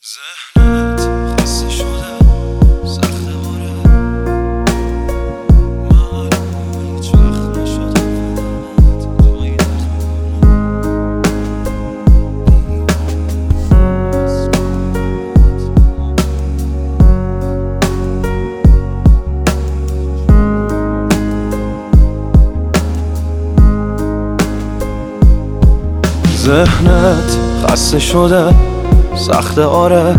ذهنت خسته شده سخته آره معلومه هیچ وقت نشد حرف جایی در ذهنت خسته شده سخته آره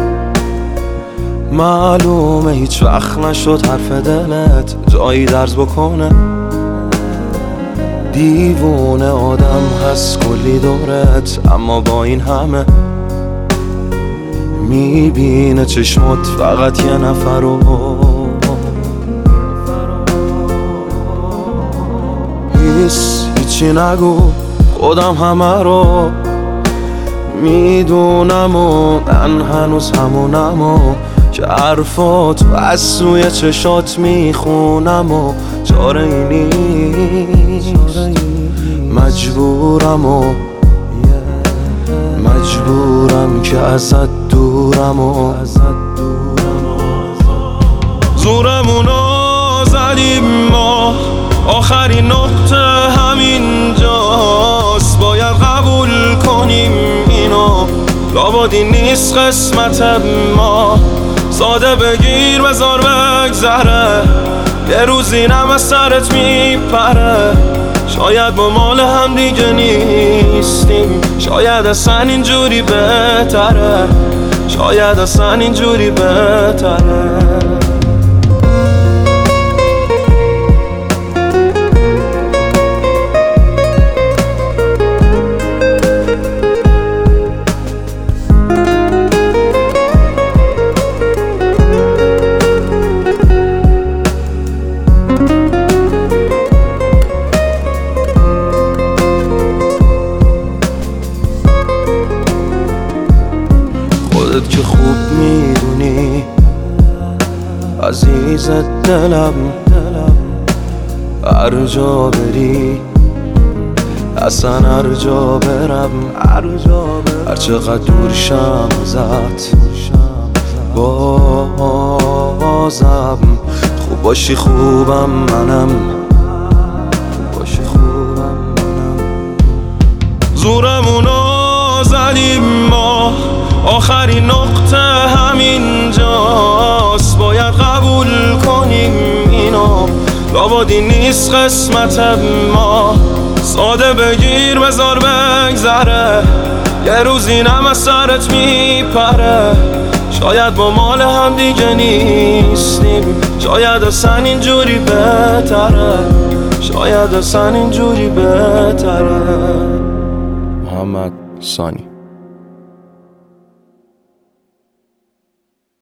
معلومه هیچ وقت نشد حرف دلت جایی درز بکنه دیوونه آدم هست کلی دورت اما با این همه میبینه چشمات فقط یه نفر رو هیچی نگو خودم همه رو میدونم و من هنوز همونم و که حرفات از سوی چشات میخونم و چاره ای نیست مجبورم که ازت دورم و زورمونو زدیم ما آخرین نقطه همینجاست باید قبول کنیم اینو لابدی نیست قسمت ما ساده بگیر بذار بگذره یه روز اینم از سرت میپره شاید ما مال هم دیگه نیستیم شاید اصلا اینجوری بهتره شاید اصلا اینجوری بهتره خودت که خوب میدونی عزیز دلم هر جا بری اصلا هر جا برم هر چقدر دور شم ازت بازم خوب باشی خوبم منم زورمونو زدیم ما آخرین نقطه همینجاست باید قبول کنیم اینو لابدی نیست قسمت ما ساده بگیر بذار بگذره یه روز اینم از سرت میپره شاید با مال هم دیگه نیستیم شاید اصلا اینجوری بهتره شاید اصلا اینجوری بهتره. محمد ثانی.